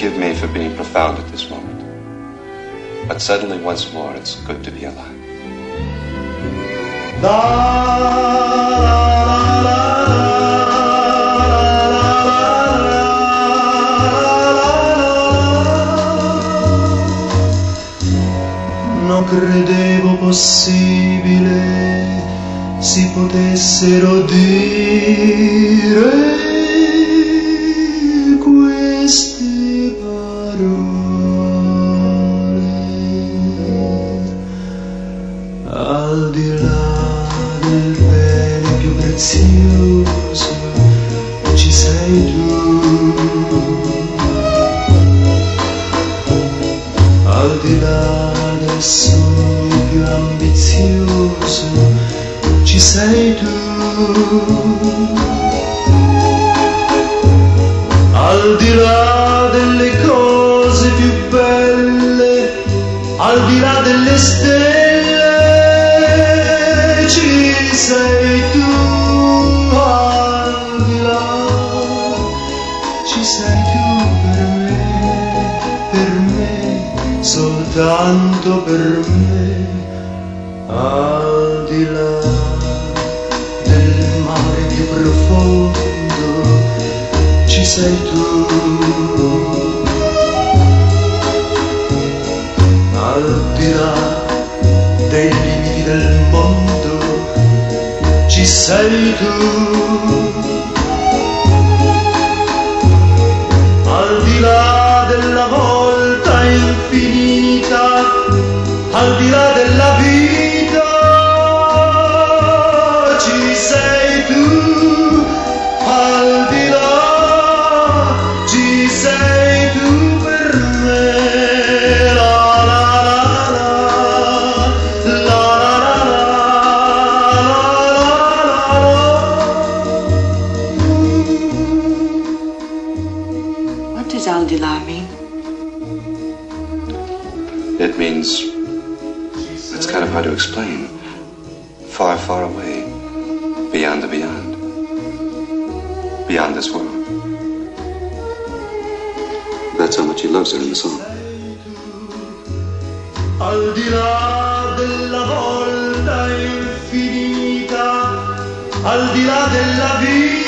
forgive me for being profound at this moment. But suddenly, once more, it's good to be alive. Non credevo possibile si potessero dire queste parole. Al di là del bene più prezioso ci sei tu. Al di là del sogno più ambizioso ci sei tu. Al di là delle cose più belle, al di là delle stelle ci sei tu. Al di là ci sei tu per me, soltanto per me. Al di là del mare più profondo ci sei tu. Al di là dei limiti del mondo ci sei tu. Al di là della volta infinita, al di là della vita ci sei tu. Al di là ci sei tu per me. La la la la, la la la la. What does al di là mean? It means, it's kind of hard to explain. Far, far away, beyond the beyond. Beyond this world. That's how much he loves her in the song. Al di là della volta infinita, al di là della vita